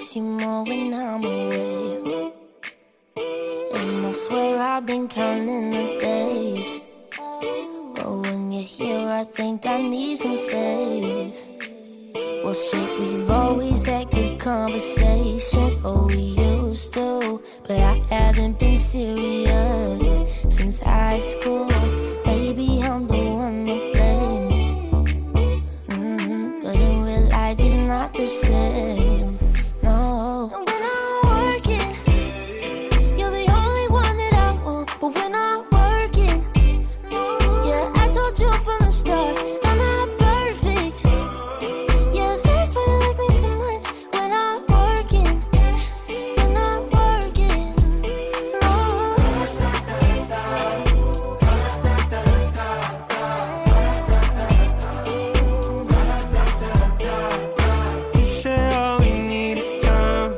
miss you more when I'm away. And I swear I've been counting the days, but when you're here I think I need some space. Well shit, we've always had good conversations, oh we used to, but I haven't been serious since high school. Maybe I'm the one to blame, but in real life it's not the same, no. And when I'm working, you're the only one that I want, but when I'm working, yeah, I told you from the start, I'm not perfect. Yeah, that's why you like me so much. When I'm working, when I'm working, You say all we need is time.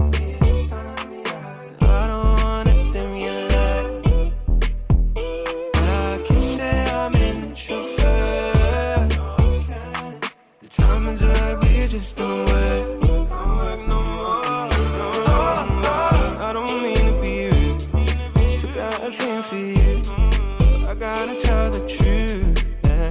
I don't wanna dim your light, but I can say I'm in the chauffeur. The time is right, we just don't work. Don't work no more. I don't mean to be rude, still got a thing for you. I gotta tell the truth.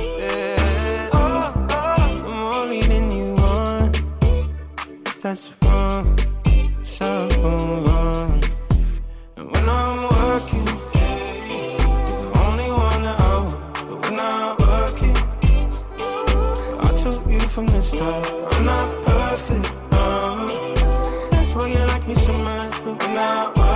I'm more leading you on. That's wrong, so wrong. And when I'm working, you're the only one that I want. But when I'm working, I told you from the start, I'm not perfect, no. That's why you like me so much, but when I'm working,